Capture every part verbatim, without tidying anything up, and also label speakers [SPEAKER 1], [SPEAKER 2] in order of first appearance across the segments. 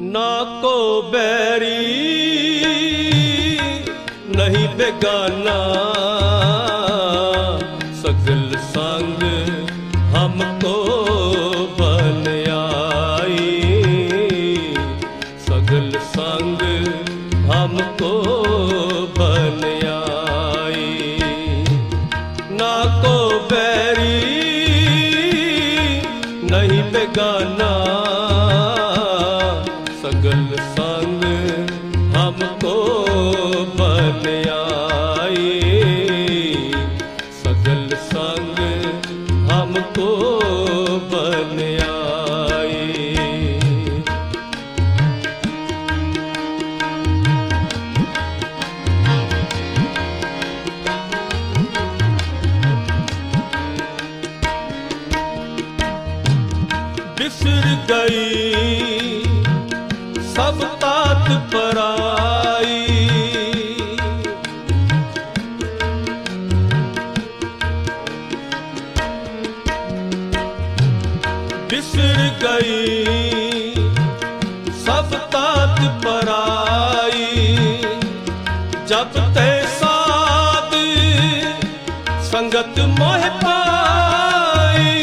[SPEAKER 1] ना को बैरी नहीं बेगाना, सगल संग हमको बन आई, सगल संग हमको बन आई। ना को बैरी नहीं बेगाना, सगल संग हमको बन आई, सगल संग हमको बन आई। बिसर गई सब तात पराई, बिसर गई सब तात पराई। जब ते साध संगत मोह पाई,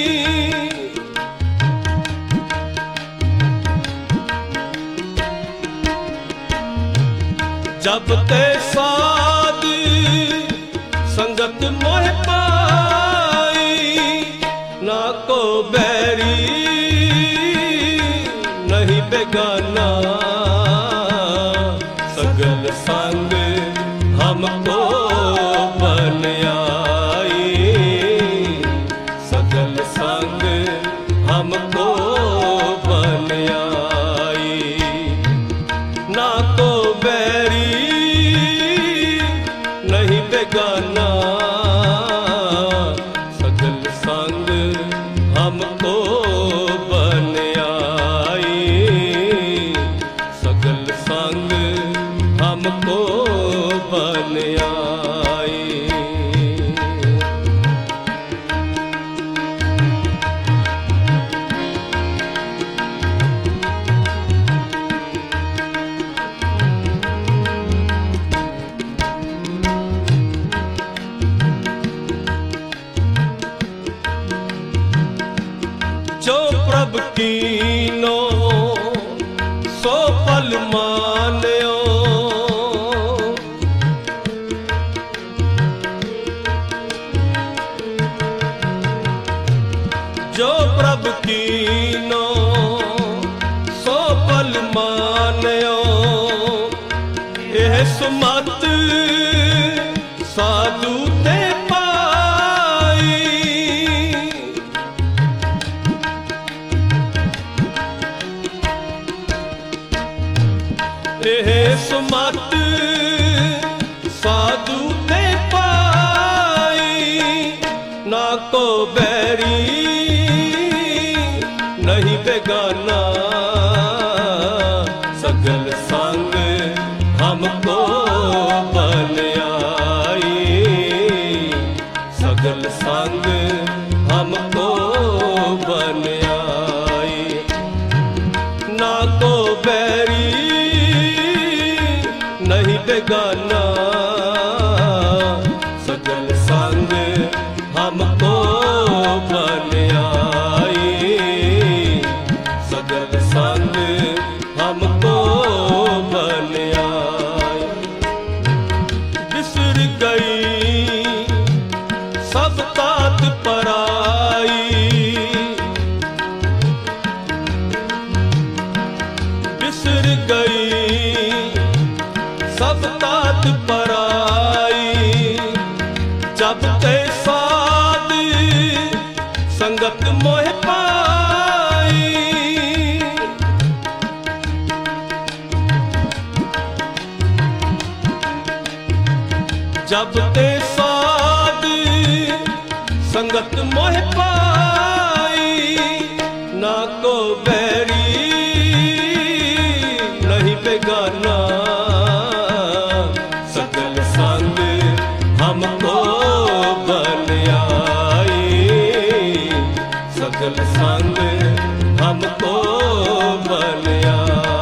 [SPEAKER 1] जब ते साध संगत मोह पाई। ना को बैरी नहीं बेगाना, सगल संग हमको बन आई, सगल संग हमको बन आई। ना को बैरी नहीं बेगाना, सगल संग हमको बन आई, सगल संग हमको बन आई। जो प्रभ कीनो सो पल मान्यो, जो प्रभ कीनो सो पल मान्यो। यह सुमत साधु ते पाई, यह सुमत साधु ते पाई। ना को बैरी नहीं बेगाना, सगल संग हमको बन आई, सगल संग हमको बन आई। ना को बैरी नहीं बेगाना, सगल संग हमको बन आई, सगल संग हमको बन आई। बिसर गई सब तात पराई, बिसर गई सब तात पराई। जब ते साध संगत मोह पाई, जब ते साध संगत मोह पाई। ना को बैरी नहीं बेगाना, सगल संग हमको बन आई, सगल संग हमको बन आई।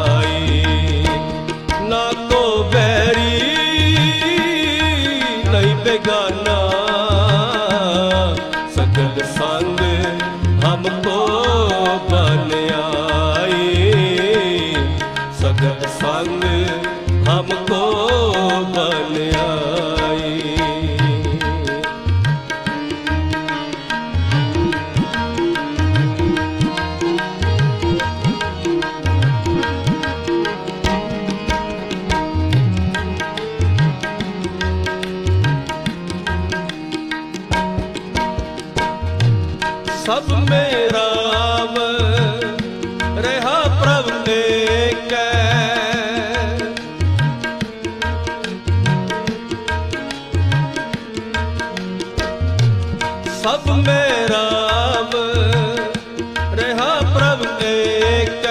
[SPEAKER 1] प्रभु एक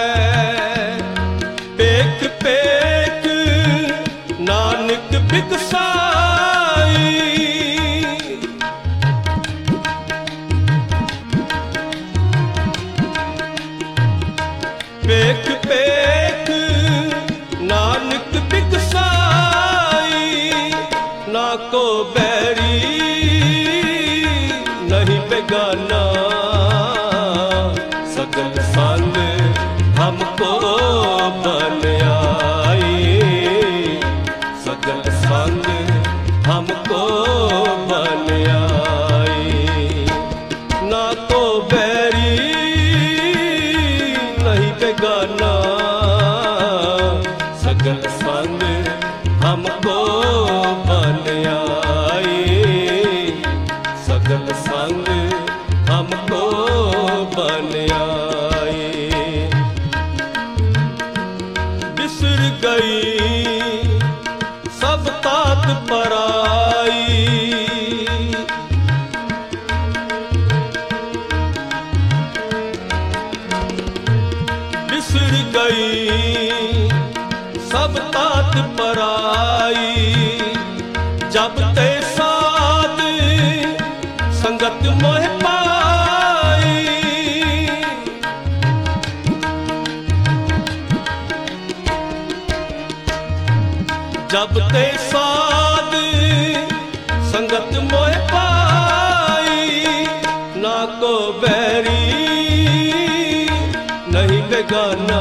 [SPEAKER 1] पेख पेख नानक बिकसाई। पेख पेख नानक बिकसाई, ना को बैरी नहीं बेगाना, सगल संग हमको बन आई। सगल संग हमको बन आई, ना को बैरी नहीं बेगाना, सगल संग हमको बन आई। सगल संग हमको बन आई। बिसर गई सब तात पराई, बिसर गई सब तात पराई। जब ते साथ संगत मोह पाई, जब ते साथ संगत मोह पाई, ना को बैरी नहीं बेगाना,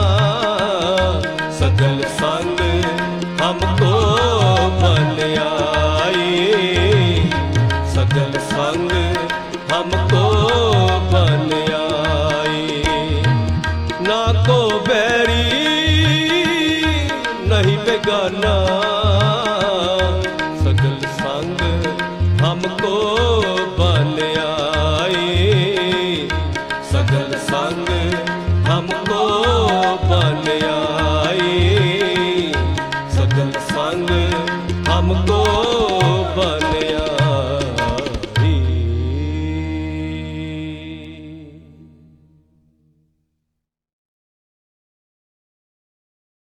[SPEAKER 1] सगल संग हमको बन आई। सगल संग हमको बन आई, ना को बैरी नहीं बेगाना,